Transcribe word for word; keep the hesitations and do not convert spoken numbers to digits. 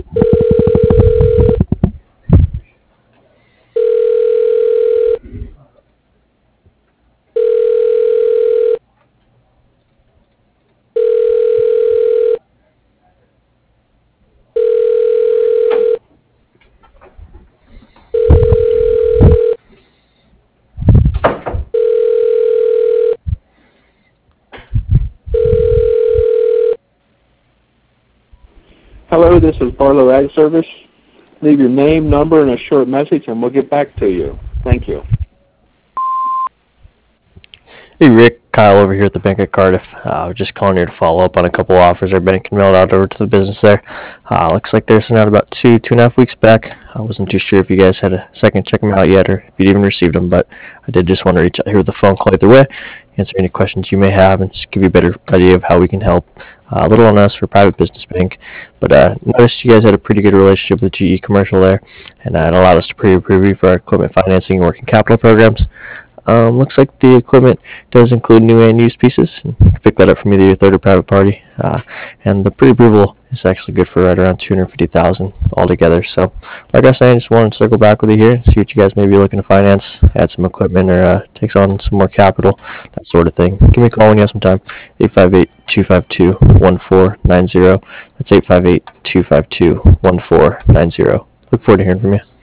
Hello, this is Barlow Ag Service. Leave your name, number, and a short message, and we'll get back to you. Thank you. Hey Rick, Kyle over here at the bank at Cardiff. Uh, just calling here to follow up on a couple offers our bank can mail out over to the business there. Uh, looks like they're sent out about two, two and a half weeks back. I wasn't too sure if you guys had a second to check them out yet or if you'd even received them, but I did just want to reach out here with the phone call either way, answer any questions you may have, and just give you a better idea of how we can help. Uh, a little on us for private business bank, but uh, noticed you guys had a pretty good relationship with G E Commercial there, and uh, it allowed us to pre-approve you for our equipment financing and working capital programs. Um, looks like the equipment does include new and used pieces. You can pick that up from either your third or private party. Uh, and the pre-approval is actually good for right around two hundred fifty thousand dollars altogether. So, like I was saying, just wanted to circle back with you here and see what you guys may be looking to finance, add some equipment, or uh, takes on some more capital, that sort of thing. Give me a call when you have some time. eight five eight, two five two, one four nine zero. That's eight five eight, two five two, one four nine zero. Look forward to hearing from you.